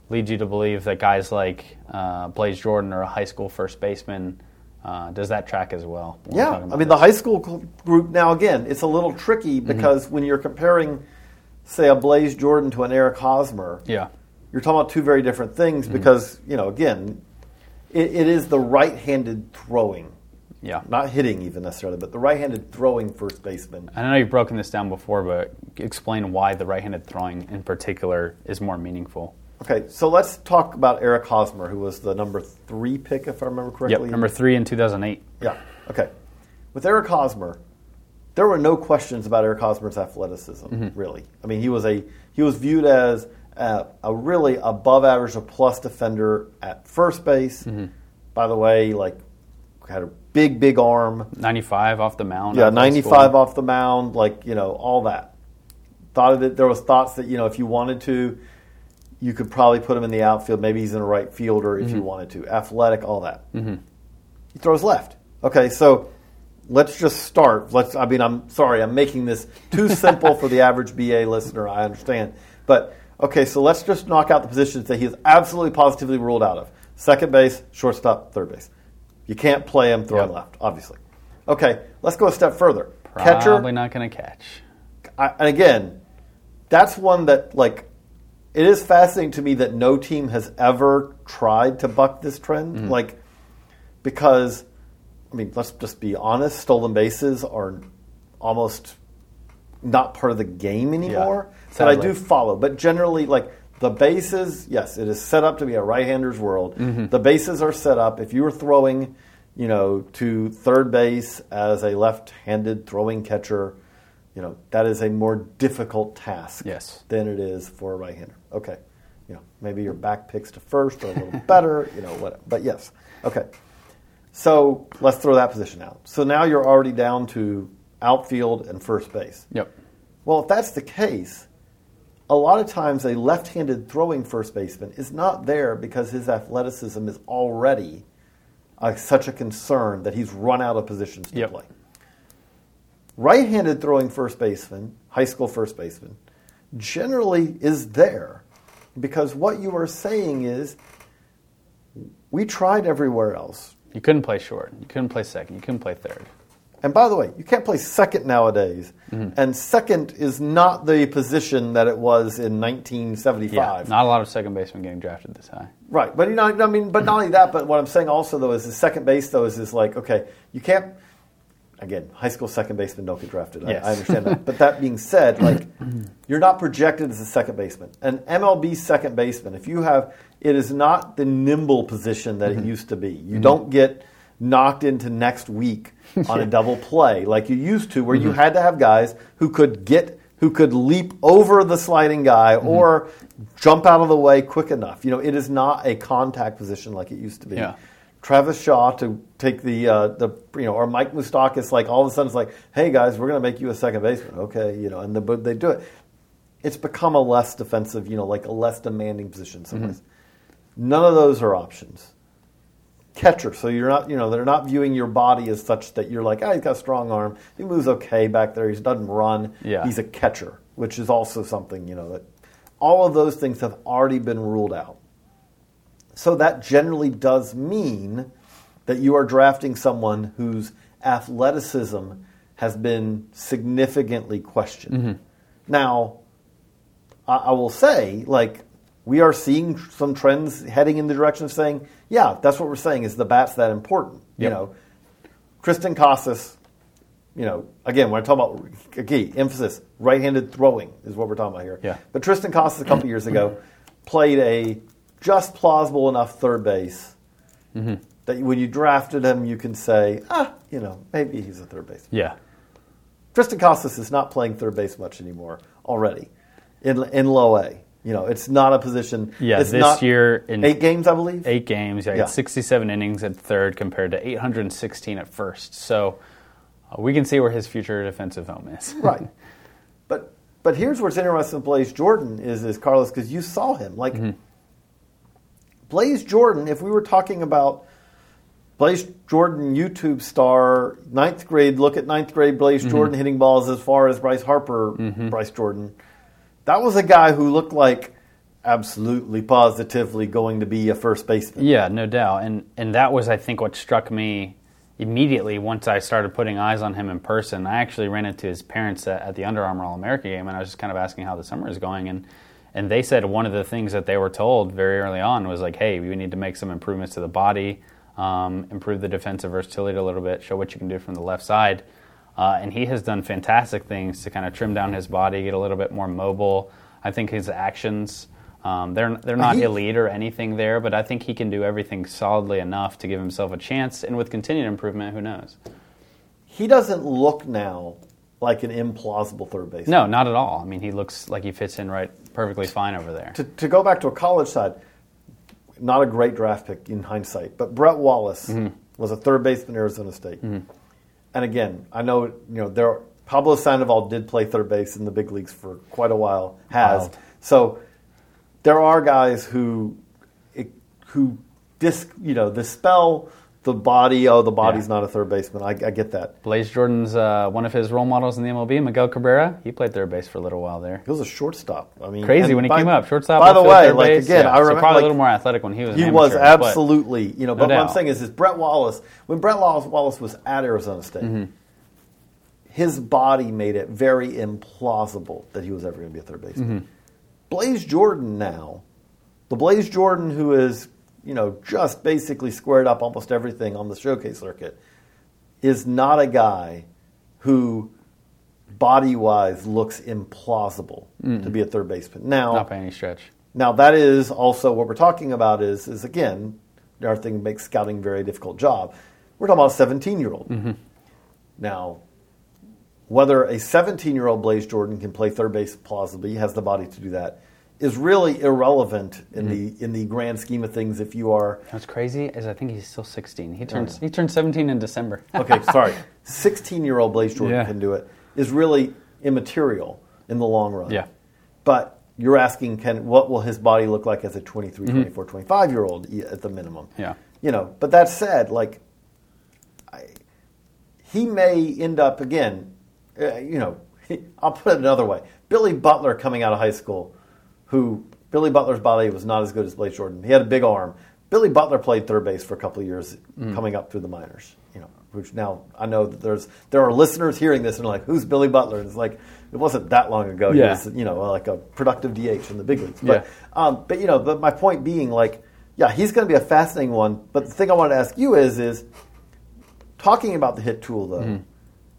B: lead you to believe that guys like uh, Blaze Jordan are a high school first baseman? Uh, does that track as well?
A: Yeah, I mean, this? the high school group, now again, it's a little tricky because mm-hmm. when you're comparing, say, a Blaze Jordan to an Eric Hosmer,
B: yeah.
A: you're talking about two very different things mm-hmm. because, you know, again, it, it is the right-handed throwing.
B: Yeah.
A: Not hitting even necessarily, but the right-handed throwing first baseman.
B: I know you've broken this down before, but explain why the right-handed throwing in particular is more meaningful.
A: Okay, so let's talk about Eric Hosmer, who was the number three pick, if I remember correctly.
B: Yep, number three in two thousand eight.
A: Yeah, okay. With Eric Hosmer, there were no questions about Eric Hosmer's athleticism, mm-hmm. really. I mean, he was a he was viewed as a, a really above-average or plus defender at first base. Mm-hmm. By the way, like, had a big, big arm.
B: ninety-five off the mound.
A: Yeah, ninety-five off the mound, like, you know, all that. Thought that there was thoughts that, you know, if you wanted to, you could probably put him in the outfield. Maybe he's in a right fielder if mm-hmm. you wanted to. Athletic, all that. Mm-hmm. He throws left. Okay, so let's just start. Let's. I mean, I'm sorry, I'm making this too simple for the average B A listener. I understand, but okay, so let's just knock out the positions that he is absolutely positively ruled out of: second base, shortstop, third base. You can't play him throwing yep. left, obviously. Okay, let's go a step further.
B: Probably
A: Catcher,
B: not going to catch.
A: I, and again, that's one that like. It is fascinating to me that no team has ever tried to buck this trend. Mm-hmm. Like, because, I mean, let's just be honest, stolen bases are almost not part of the game anymore.
B: Yeah,
A: that I do follow. But generally, like, the bases, yes, it is set up to be a right-hander's world. Mm-hmm. The bases are set up. If you were throwing, you know, to third base as a left-handed throwing catcher, you know, that is a more difficult task
B: yes.
A: than it is for a right-hander. Okay. You know, maybe your back picks to first or a little better, you know, whatever. But yes. Okay. So let's throw that position out. So now you're already down to outfield and first base.
B: Yep.
A: Well, if that's the case, a lot of times a left-handed throwing first baseman is not there because his athleticism is already uh, such a concern that he's run out of positions to
B: yep.
A: play. Right-handed throwing first baseman, high school first baseman, generally is there because what you are saying is we tried everywhere else.
B: You couldn't play short. You couldn't play second. You couldn't play third.
A: And by the way, you can't play second nowadays. Mm-hmm. And second is not the position that it was in nineteen seventy-five.
B: Yeah, not a lot of second basemen getting drafted this high.
A: Right. But you know, I mean, but not only that, but what I'm saying also though is the second base though is, is like, okay, you can't. Again, high school second basemen don't get drafted.
B: Yes.
A: I, I understand that. But that being said, like you're not projected as a second baseman. An M L B second baseman, if you have, it is not the nimble position that mm-hmm. it used to be. You mm-hmm. don't get knocked into next week on a double play like you used to, where mm-hmm. you had to have guys who could get, who could leap over the sliding guy mm-hmm. or jump out of the way quick enough. You know, it is not a contact position like it used to be.
B: Yeah.
A: Travis Shaw to take the, uh, the you know, or Mike Moustakas, like all of a sudden it's like, hey guys, we're going to make you a second baseman. Okay, you know, and the, but they do it. It's become a less defensive, you know, like a less demanding position in some ways. Mm-hmm. None of those are options. Catcher, so you're not, you know, they're not viewing your body as such that you're like, ah, oh, he's got a strong arm. He moves okay back there. He doesn't run.
B: Yeah.
A: He's a catcher, which is also something, you know, that all of those things have already been ruled out. So that generally does mean that you are drafting someone whose athleticism has been significantly questioned. Mm-hmm. Now, I, I will say, like, we are seeing some trends heading in the direction of saying, yeah, that's what we're saying is the bat's that important. Yep. You know, Tristan Casas, you know, again, when I talk about, again, emphasis, right-handed throwing is what we're talking about here.
B: Yeah.
A: But Tristan Casas a couple years ago played a just plausible enough third base mm-hmm. that when you drafted him, you can say, ah, you know, maybe he's a third baseman.
B: Yeah.
A: Tristan Casas is not playing third base much anymore already in in low A. You know, it's not a position.
B: Yeah,
A: it's
B: this
A: not,
B: year in
A: eight games, I believe.
B: Eight games. Yeah,
A: yeah.
B: sixty-seven innings at third compared to eight hundred sixteen at first. So uh, we can see where his future defensive home is.
A: Right. But but here's what's interesting with Blaze Jordan is, is Carlos, because you saw him. Like, mm-hmm. Blaze Jordan, if we were talking about Blaze Jordan, YouTube star, ninth grade, look at ninth grade Blaze mm-hmm. Jordan hitting balls as far as Bryce Harper, mm-hmm. Bryce Jordan. That was a guy who looked like absolutely, positively going to be a first baseman.
B: Yeah, no doubt. And and that was, I think, what struck me immediately once I started putting eyes on him in person. I actually ran into his parents at, at the Under Armour All-America game, and I was just kind of asking how the summer is going. And, and they said one of the things that they were told very early on was like, hey, we need to make some improvements to the body, um, improve the defensive versatility a little bit, show what you can do from the left side. Uh, and he has done fantastic things to kind of trim down his body, get a little bit more mobile. I think his actions, um, they're they're not
A: he,
B: elite or anything there, but I think he can do everything solidly enough to give himself a chance. And with continued improvement, who knows?
A: He doesn't look now like an implausible third baseman.
B: No, not at all. I mean, he looks like he fits in right perfectly fine over there.
A: To, to go back to a college side, not a great draft pick in hindsight, but Brett Wallace mm-hmm. was a third baseman at Arizona State. Mm-hmm. And again, I know you know there. Pablo Sandoval did play third base in the big leagues for quite a while. Has wow. So there are guys who who dis, you know dispel the body. Oh, the body's yeah. not a third baseman. I, I get that.
B: Blaze Jordan's uh, one of his role models in the M L B, Miguel Cabrera. He played third base for a little while there.
A: He was a shortstop. I mean,
B: crazy when he
A: by,
B: came up. Shortstop.
A: By the way, like
B: base.
A: again,
B: yeah.
A: I remember
B: so probably
A: like,
B: a little more athletic when he was.
A: He
B: an
A: was
B: amateur,
A: absolutely.
B: But,
A: you know,
B: no
A: but
B: doubt.
A: what I'm saying is, is Brett Wallace. When Brett Wallace, Wallace was at Arizona State. Mm-hmm. His body made it very implausible that he was ever going to be a third baseman. Mm-hmm. Blaze Jordan now, the Blaze Jordan who is, you know, just basically squared up almost everything on the showcase circuit, is not a guy who body-wise looks implausible mm-hmm. to be a third baseman. Now,
B: not by any stretch.
A: Now that is also what we're talking about is, is again, our thing makes scouting a very difficult job. We're talking about a seventeen-year-old. Mm-hmm. Now, whether a seventeen-year-old Blaze Jordan can play third base plausibly, has the body to do that, is really irrelevant in mm-hmm. the in the grand scheme of things. If you are,
B: what's crazy is I think he's still sixteen. He turns he turned seventeen in December.
A: Okay, sorry, sixteen-year-old Blaze Jordan
B: yeah.
A: can do it. Is really immaterial in the long run.
B: Yeah,
A: but you're asking, can what will his body look like as a twenty-three, mm-hmm. twenty-four, twenty-five-year-old at the minimum?
B: Yeah,
A: you know. But that said, like, I, he may end up again. Uh, you know, I'll put it another way. Billy Butler coming out of high school, who Billy Butler's body was not as good as Blaze Jordan. He had a big arm. Billy Butler played third base for a couple of years mm. coming up through the minors. You know, which now I know that there's there are listeners hearing this and are like, who's Billy Butler? And it's like, it wasn't that long ago.
B: Yeah.
A: He was, you know, like a productive D H in the big leagues. But, yeah. um, but you know, but my point being, like, yeah, he's going to be a fascinating one. But the thing I wanted to ask you is, is talking about the hit tool though, mm.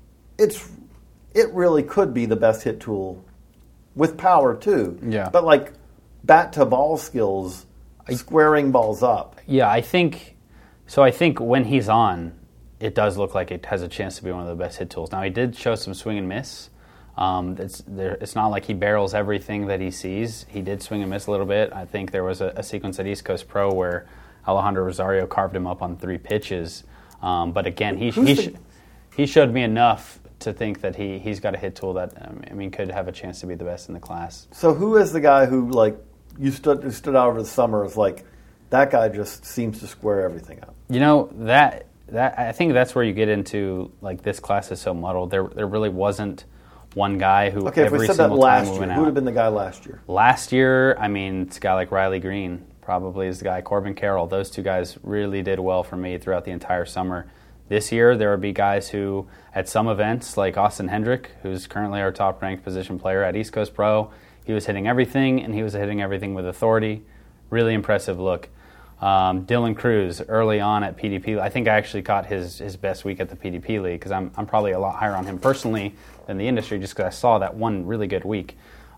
A: it's it really could be the best hit tool with power too.
B: Yeah.
A: But like bat to ball skills, squaring balls up.
B: Yeah, I think so. I think when he's on, it does look like it has a chance to be one of the best hit tools. Now he did show some swing and miss. Um, it's there, it's not like he barrels everything that he sees. He did swing and miss a little bit. I think there was a, a sequence at East Coast Pro where Alejandro Rosario carved him up on three pitches. Um, but again, he he, sh- he showed me enough to think that he, he's got a hit tool that, um, I mean, could have a chance to be the best in the class.
A: So who is the guy who, like, you stood who stood out over the summer as, like, that guy just seems to square everything up?
B: You know, that that I think that's where you get into, like, this class is so muddled. There there really wasn't one guy who
A: okay,
B: every
A: if we said that
B: single
A: last
B: time
A: year,
B: went
A: who would
B: out.
A: have been the guy last year?
B: Last year, I mean, it's a guy like Riley Green probably is the guy. Corbin Carroll, those two guys really did well for me throughout the entire summer. This year, there would be guys who, at some events, like Austin Hendrick, who's currently our top-ranked position player at East Coast Pro, he was hitting everything, and he was hitting everything with authority. Really impressive look. Um, Dylan Cruz, early on at P D P, I think I actually caught his, his best week at the P D P League because I'm I'm probably a lot higher on him personally than the industry just because I saw that one really good week.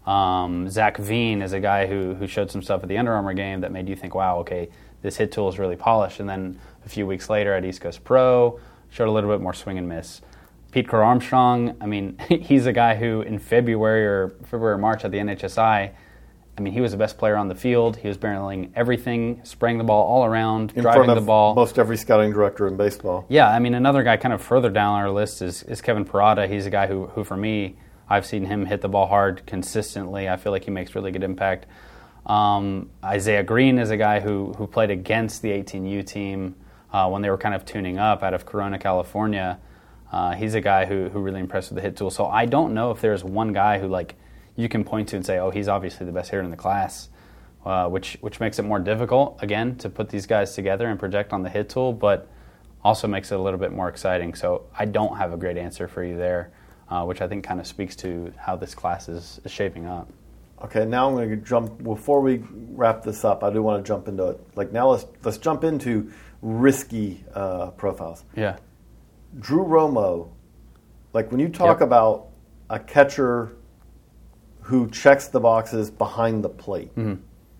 B: Um, Zach Veen is a guy who who showed some stuff at the Under Armour game that made you think, wow, okay, this hit tool is really polished. And then a few weeks later at East Coast Pro, showed a little bit more swing and miss. Pete Crow Armstrong, I mean, he's a guy who in February or February or March at the N H S I, I mean, he was the best player on the field. He was barreling everything, spraying the ball all around,
A: in
B: driving
A: front of
B: the ball.
A: Most every scouting director in baseball.
B: Yeah, I mean, another guy kind of further down our list is, is Kevin Parada. He's a guy who, who, for me, I've seen him hit the ball hard consistently. I feel like he makes really good impact. Um, Isaiah Green is a guy who who played against the eighteen U team uh, when they were kind of tuning up out of Corona, California. Uh, he's a guy who who really impressed with the hit tool. So I don't know if there's one guy who like you can point to and say, oh, he's obviously the best hitter in the class. uh, which which makes it more difficult, again, to put these guys together and project on the hit tool, but also makes it a little bit more exciting. So I don't have a great answer for you there, uh, which I think kind of speaks to how this class is, is shaping up.
A: Okay, now I'm going to jump, before we wrap this up, I do want to jump into it. Like now let's let's jump into risky uh, profiles.
B: Yeah.
A: Drew Romo, like when you talk
B: Yep.
A: about a catcher who checks the boxes behind the plate,
B: Mm-hmm.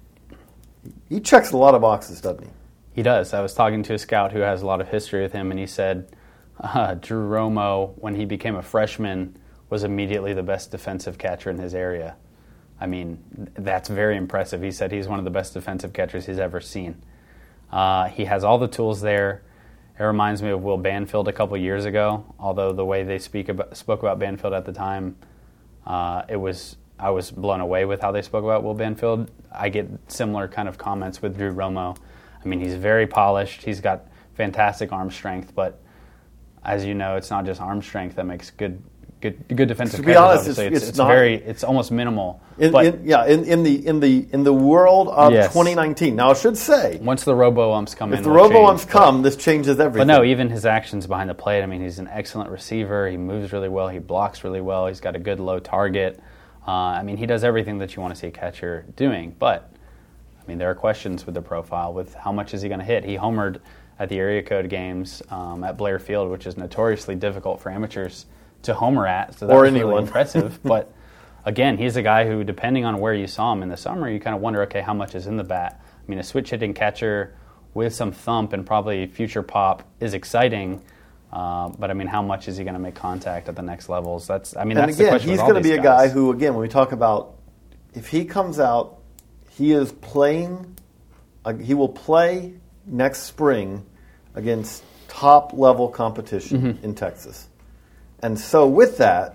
A: he checks a lot of boxes, doesn't he?
B: He does. I was talking to a scout who has a lot of history with him, and he said uh, Drew Romo, when he became a freshman, was immediately the best defensive catcher in his area. I mean, that's very impressive. He said he's one of the best defensive catchers he's ever seen. Uh, he has all the tools there. It reminds me of Will Banfield a couple years ago, although the way they speak about, spoke about Banfield at the time, uh, it was I was blown away with how they spoke about Will Banfield. I get similar kind of comments with Drew Romo. I mean, he's very polished. He's got fantastic arm strength, but as you know, it's not just arm strength that makes good good good defensive
A: To be
B: catchers,
A: honest,
B: obviously.
A: it's-
B: It's,
A: it's
B: it's
A: not-
B: very it's almost minimal.
A: In,
B: but
A: in, yeah, in, in the in the in the world of
B: Yes.
A: twenty nineteen. Now, I should say,
B: once the robo-umps come
A: if
B: in,
A: the
B: it'll
A: robo-umps
B: change,
A: come, this changes
B: But,
A: everything.
B: but no, even his actions behind the plate. I mean, he's an excellent receiver. He moves really well. He blocks really well. He's got a good low target. Uh, I mean, he does everything that you want to see a catcher doing. But I mean, there are questions with the profile. With how much is he going to hit? He homered at the area code games um, at Blair Field, which is notoriously difficult for amateurs to homer at. So that
A: Or
B: was really
A: anyone.
B: impressive. But again, he's a guy who, depending on where you saw him in the summer, you kind of wonder, okay, how much is in the bat? I mean, a switch hitting catcher with some thump and probably future pop is exciting. Uh, but I mean, how much is he going to make contact at the next levels? That's I mean,
A: and
B: that's the
A: again,
B: question.
A: he's
B: with all
A: going to be
B: these
A: a guy
B: guys.
A: who, again, when we talk about, if he comes out, he is playing, uh, he will play next spring against top level competition
B: Mm-hmm.
A: in Texas. And so with that,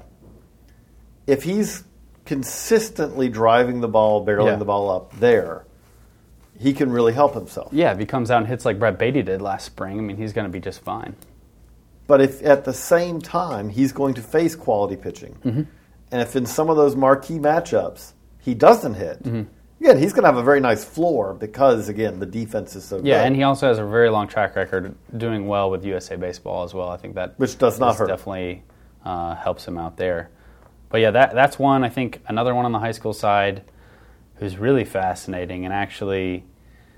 A: if he's consistently driving the ball, barreling
B: Yeah.
A: the ball up there, he can really help himself.
B: Yeah, if he comes out and hits like Brett Beatty did last spring, I mean, he's going to be just fine.
A: But if at the same time he's going to face quality pitching,
B: Mm-hmm.
A: and if in some of those marquee matchups he doesn't hit,
B: Mm-hmm.
A: again, he's going to have a very nice floor because, again, the defense is so
B: Yeah,
A: good.
B: and he also has a very long track record doing well with U S A Baseball as well. I think that
A: Which does not
B: this
A: hurt.
B: definitely uh, helps him out there. But yeah, that that's one. I think another one on the high school side who's really fascinating, and actually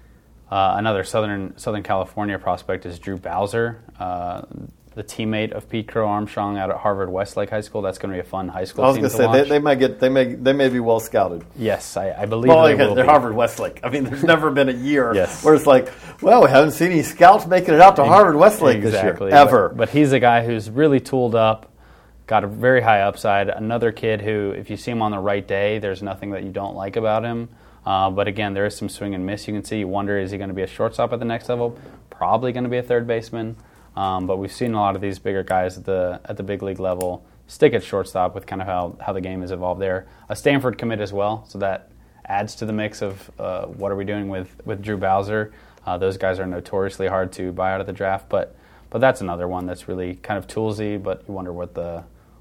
B: uh, another Southern Southern California prospect is Drew Bowser, uh, the teammate of Pete Crow Armstrong out at Harvard Westlake High School. That's going to be a fun high school
A: I was
B: team
A: going
B: to
A: to say they,
B: watch.
A: they might get they may they may be well scouted.
B: Yes, I, I believe
A: Well,
B: they
A: again,
B: will
A: they're
B: be.
A: Harvard Westlake. I mean, there's never been a year
B: Yes.
A: where it's like, well, we haven't seen any scouts making it out to Harvard Westlake
B: Exactly.
A: this year ever.
B: But, but he's a guy who's really tooled up, got a very high upside. Another kid who, if you see him on the right day, there's nothing that you don't like about him. Uh, but again, there is some swing and miss you can see. You wonder, is he going to be a shortstop at the next level? Probably going to be a third baseman. Um, but we've seen a lot of these bigger guys at the at the big league level stick at shortstop with kind of how, how the game has evolved there. A Stanford commit as well, so that adds to the mix of uh, what are we doing with, with Drew Bowser. Uh, those guys are notoriously hard to buy out of the draft, but but that's another one that's really kind of toolsy, but you wonder what the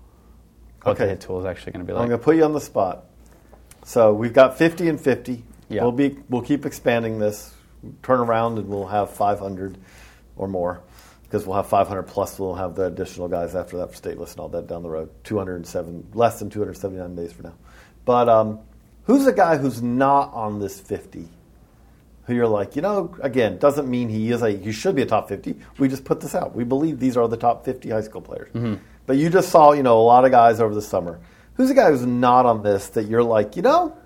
B: what
A: Okay.
B: the hit tool is actually going to be
A: I'm
B: like.
A: going to put you on the spot. So we've got fifty and fifty.
B: Yeah.
A: We'll be we'll keep expanding this. Turn around and we'll have five hundred or more because we'll have five hundred plus. We'll have the additional guys after that for stateless and all that down the road. two hundred seven, less than two hundred seventy-nine days from now. But um, who's a guy who's not on this fifty? Who you're like, you know, again, doesn't mean he is a he should be a top fifty. We just put this out. We believe these are the top fifty high school players.
B: Mm-hmm.
A: But you just saw, you know, a lot of guys over the summer. Who's a guy who's not on this that you're like, you know,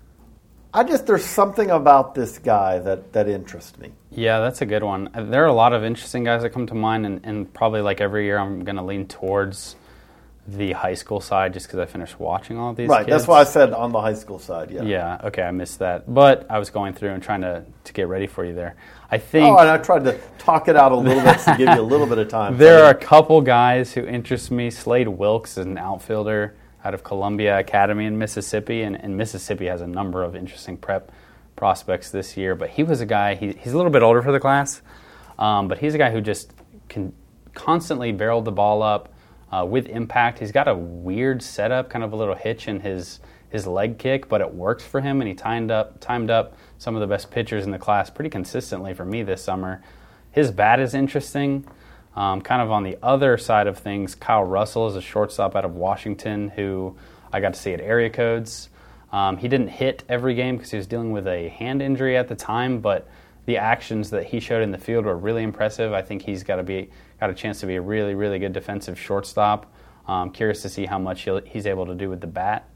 A: I just there's something about this guy that that interests me.
B: Yeah, that's a good one. Uh, There are a lot of interesting guys that come to mind, and, and probably like every year I'm going to lean towards the high school side just because I finished watching all of these
A: Right.
B: kids.
A: That's why I said on the high school side. Yeah.
B: Yeah, okay, I missed that. But I was going through and trying to, to get ready for you there. I think
A: Oh, and I tried to talk it out a little bit to give you a little bit of time.
B: there are a couple guys who interest me. Slade Wilkes is an outfielder out of Columbia Academy in Mississippi, and, and Mississippi has a number of interesting prep prospects this year. But he was a guy, he, he's a little bit older for the class, um, but he's a guy who just can constantly barrel the ball up uh, with impact. He's got a weird setup, kind of a little hitch in his his leg kick, but it works for him, and he timed up timed up some of the best pitchers in the class pretty consistently for me this summer. His bat is interesting. Um, kind of on the other side of things, Kyle Russell is a shortstop out of Washington who I got to see at Area Codes. Um, he didn't hit every game because he was dealing with a hand injury at the time, but the actions that he showed in the field were really impressive. I think he's got to be got a chance to be a really, really good defensive shortstop. Um, curious to see how much he'll, he's able to do with the bat.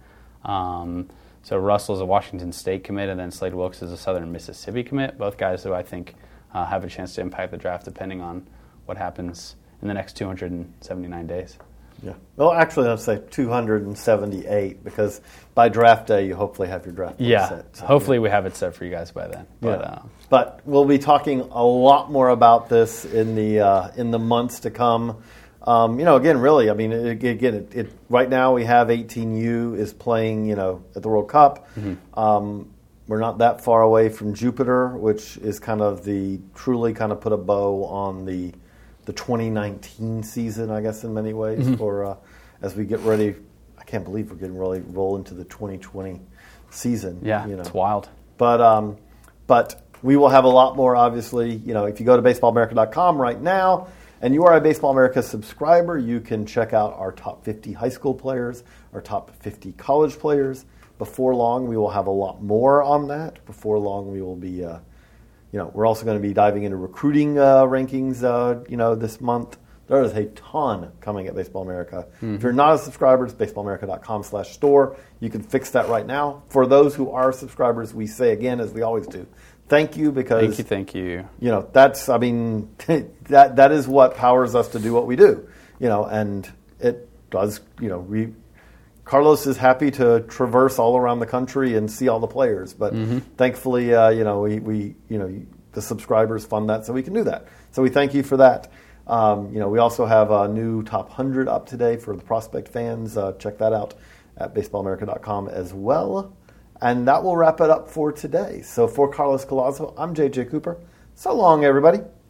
B: Um, so Russell's a Washington State commit, and then Slade Wilkes is a Southern Mississippi commit. Both guys who I think uh, have a chance to impact the draft depending on what happens in the next two hundred seventy-nine days.
A: Yeah. Well, actually, I'd say two hundred seventy-eight because by draft day, you hopefully have your draft
B: yeah.
A: set. So,
B: hopefully
A: yeah.
B: we have it set for you guys by then. But,
A: yeah.
B: uh,
A: but we'll be talking a lot more about this in the uh, in the months to come. Um, you know, again, really, I mean, it, again, it, it, right now we have eighteen U is playing, you know, at the World Cup. Mm-hmm. Um, we're not that far away from Jupiter, which is kind of the truly kind of put a bow on the the twenty nineteen season, I guess, in many ways. Mm-hmm. For uh, as we get ready, I can't believe we're getting ready to roll into the twenty twenty season.
B: Yeah,
A: you know.
B: It's wild.
A: But um, but we will have a lot more. Obviously, you know, if you go to baseball america dot com right now, and you are a Baseball America subscriber, you can check out our top fifty high school players, our top fifty college players. Before long, we will have a lot more on that. Before long, we will be. Uh, You know, we're also going to be diving into recruiting uh, rankings, uh, you know, this month. There is a ton coming at Baseball America. Mm-hmm. If you're not a subscriber, it's baseball america dot com slash store. You can fix that right now. For those who are subscribers, we say again, as we always do, thank you because...
B: Thank you, thank you.
A: You know, that's, I mean, that that is what powers us to do what we do. You know, and it does, you know, we... Carlos is happy to traverse all around the country and see all the players, but mm-hmm. thankfully, uh, you know, we, we, you know, the subscribers fund that, so we can do that. So we thank you for that. Um, you know, we also have a new top one hundred up today for the prospect fans. Uh, check that out at baseball america dot com as well. And that will wrap it up for today. So for Carlos Collazo, I'm J J Cooper. So long, everybody.